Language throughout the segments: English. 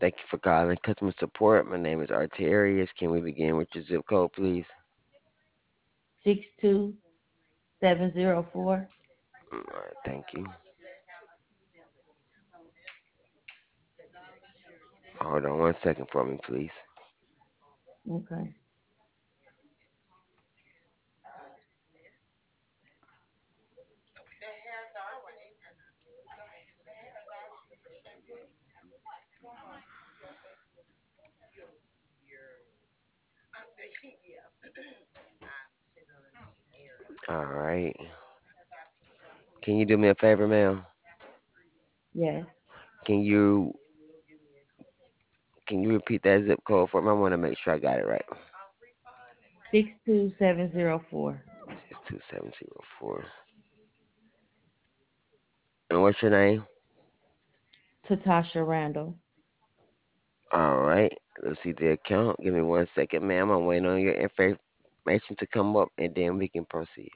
Thank you for calling customer support. My name is Arterius. Can we begin with your zip code, please? 62704. All right, thank you. Hold on 1 second for me, please. Okay. All right. Can you do me a favor, ma'am? Yes. Can you can you repeat that zip code for me? I want to make sure I got it right. 62704. 62704. And what's your name? Tatasha Randall. All right. Let's see the account. Give me 1 second, ma'am. I'm waiting on your information to come up, and then we can proceed.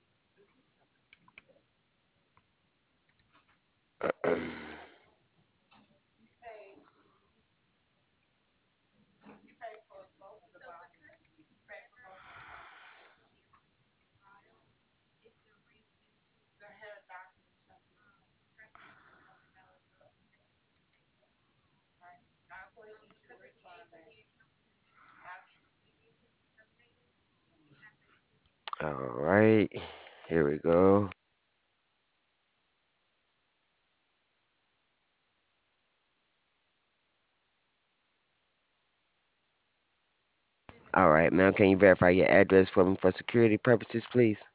All right. Here we go. All right, ma'am. Can you verify your address for me for security purposes, please?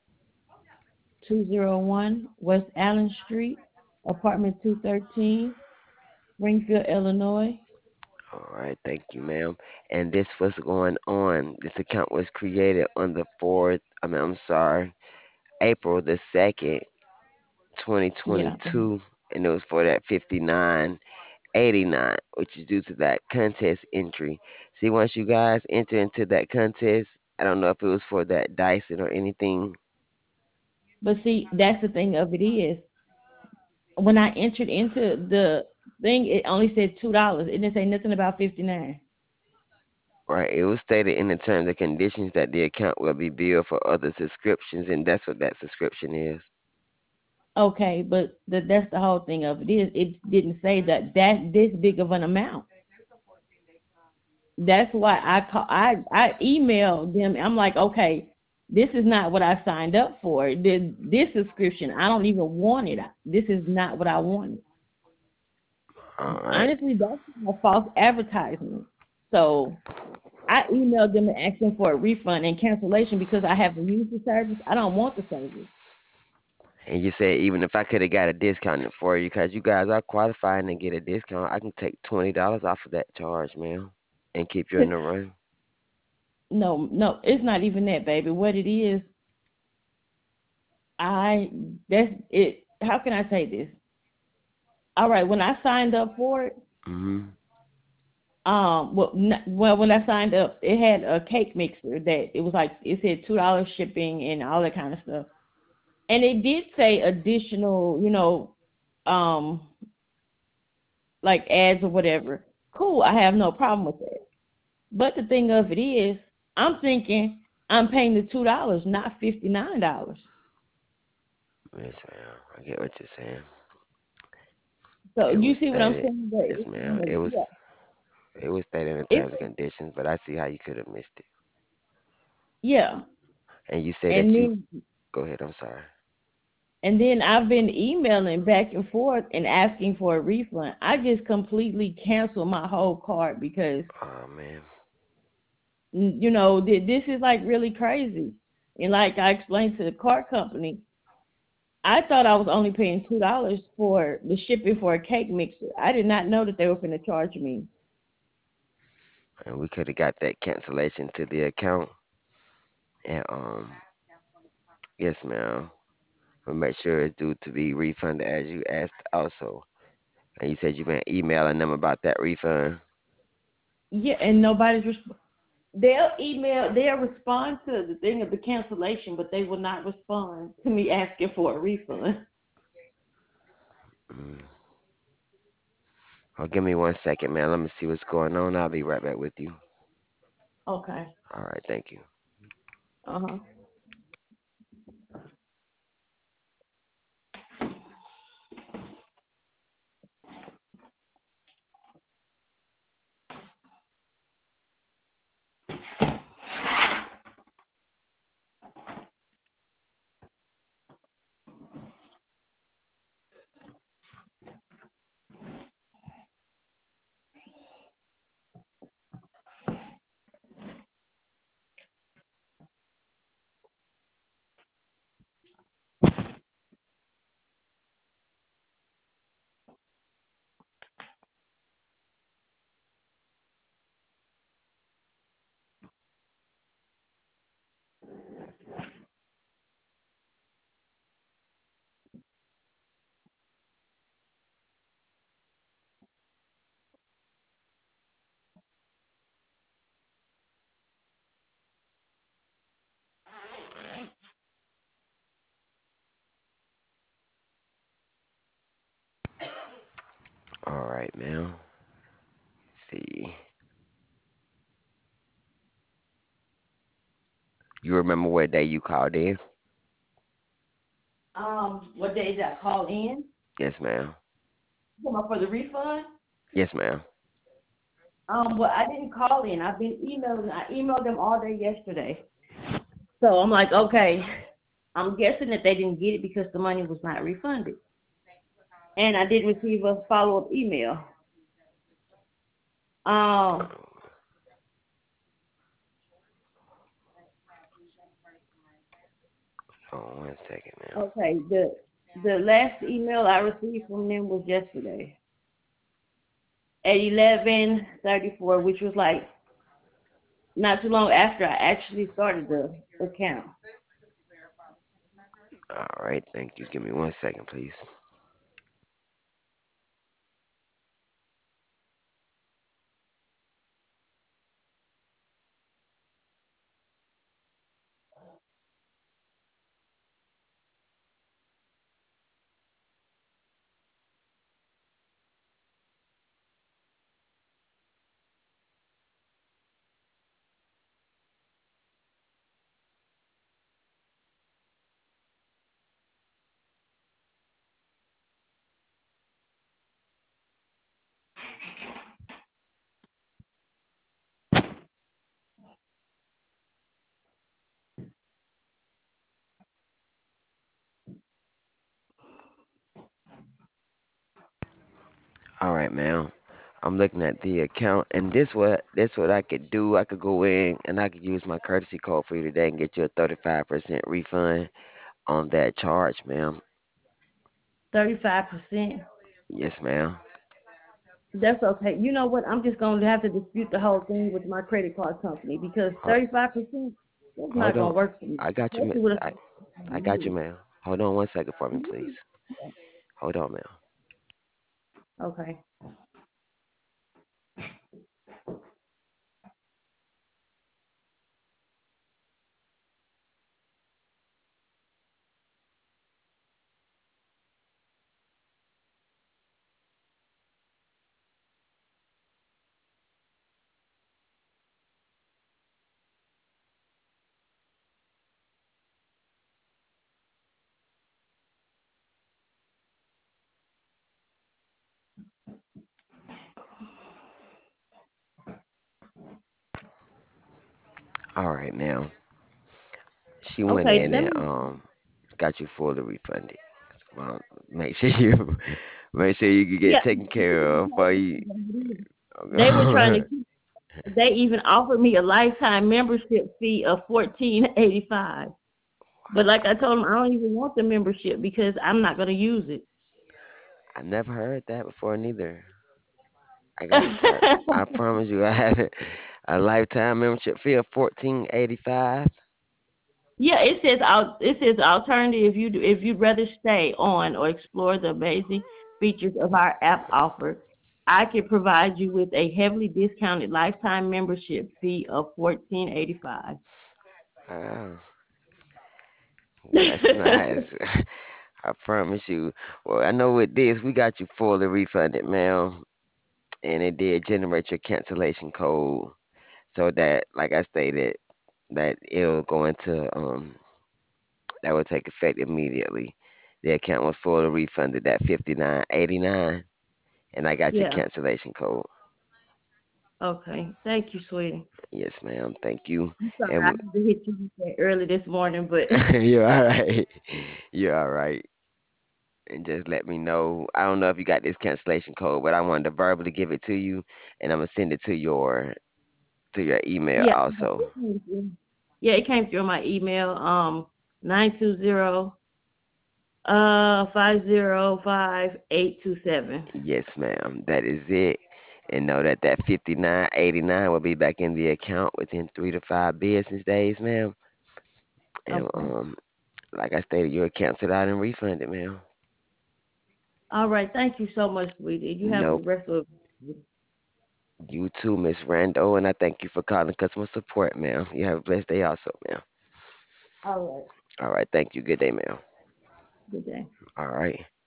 201 West Allen Street, apartment 213, Springfield, Illinois. All right, thank you, ma'am. And this was going on. This account was created on the 4th, I'm sorry, April 2nd, Yeah. 2022, and it was for that 5989, which is due to that contest entry. See, once you guys enter into that contest, I don't know if it was for that Dyson or anything. But see, that's the thing of it is, when I entered into the thing, it only said $2. It didn't say nothing about 59. Right, it was stated in the terms and conditions that the account will be billed for other subscriptions, and that's what that subscription is. Okay, but that's the whole thing of it is, it didn't say that this big of an amount. That's why I emailed them. I'm like, okay, this is not what I signed up for. This subscription, I don't even want it. This is not what I wanted. All right. Honestly, that's a false advertisement. So I emailed them and asked them for a refund and cancellation because I haven't used the service. I don't want the service. And you said even if I could have got a discount for you, because you guys are qualifying to get a discount, I can take $20 off of that charge, ma'am, and keep you in the run. No, no, it's not even that, baby. What it is, I that's it. How can I say this? All right, when I signed up for it, Hmm. well, when I signed up, it had a cake mixer that it was like it said $2 shipping and all that kind of stuff, and it did say additional, um, like ads or whatever. Cool, I have no problem with that. But the thing of it is, I'm thinking I'm paying the $2, not $59. Yes, ma'am. I get what you're saying. So It you was see what I'm stated. saying? But Yes, ma'am. It was. yeah, It was stated in the it's terms and conditions, but I see how you could have missed it. yeah, And you say and that you. then Go ahead. I'm sorry. I've been emailing back and forth and asking for a refund. I just completely canceled my whole card because Oh man. this is like really crazy. And like I explained to the car company, I thought I was only paying $2 for the shipping for a cake mixer. I did not know that they were going to charge me. And we could have got that cancellation to the account. And yes, ma'am. We'll make sure it's due to be refunded as you asked also. And you said you've been emailing them about that refund. Yeah, and they'll respond to the thing of the cancellation, but they will not respond to me asking for a refund. Mm. Oh, give me 1 second, man. Let me see what's going on. I'll be right back with you. Okay. All right, thank you. Uh-huh. All right, man. See, you remember what day you called in? What day did I call in? Yes, ma'am. Come up for the refund? Yes, ma'am. Well, I didn't call in. I've been emailing. I emailed them all day yesterday. So I'm like, okay. I'm guessing that they didn't get it because the money was not refunded. And I did receive a follow-up email. Um, Oh, 1 second, ma'am. okay. The last email I received from them was yesterday at 11:34, which was like not too long after I actually started the account. All right, thank you. Give me 1 second, please. All right, ma'am. I'm looking at the account, and this what I could do. I could go in and I could use my courtesy code for you today and get you a 35% refund on that charge, ma'am. 35%. Yes, ma'am. That's okay. You know what? I'm just gonna have to dispute the whole thing with my credit card company because Ho- 35%, that's not Hold gonna on. work for me. I got you, Especially with I, I got you, a ma'am. Hold on 1 second for me, please. Hold on, ma'am. okay. All right, ma'am. She went Okay, in let and me got you fully refunded. Well, make sure you make sure you can get yeah, taken care of for you. they were trying to keep, they even offered me a lifetime membership fee of 14.85. But like I told them, I don't even want the membership because I'm not gonna use it. I never heard that before neither. I promise you I haven't. A lifetime membership fee of 14.85. Yeah, it says alternative if if you'd rather stay on or explore the amazing features of our app offer, I can provide you with a heavily discounted lifetime membership fee of 14.85. Oh, that's nice. I promise you. Well, I know with this we got you fully refunded, ma'am. and it did generate your cancellation code, so that, like I stated, that it'll go into that will take effect immediately. The account was fully refunded that 59.89, and I got your Yeah. cancellation code. Okay. Thank you, sweetie. Yes, ma'am. Thank you. I'm sorry I And had to hit you that early this morning, but you're all right. You're all right. And just let me know. I don't know if you got this cancellation code, but I wanted to verbally give it to you, and I'm gonna send it to your email yeah, also. it came through. Yeah, it came through my email. 920 505 827. Yes, ma'am. That is it. And know that that 59.89 will be back in the account within 3 to 5 business days, ma'am. And Okay. like I stated, you're canceled out and refunded, ma'am. All right. Thank you so much, sweetie. You have a Nope. rest of. You too, Miss Rando, and I thank you for calling customer support, ma'am. You have a blessed day also, ma'am. All right. All right, thank you. Good day, ma'am. Good day. All right.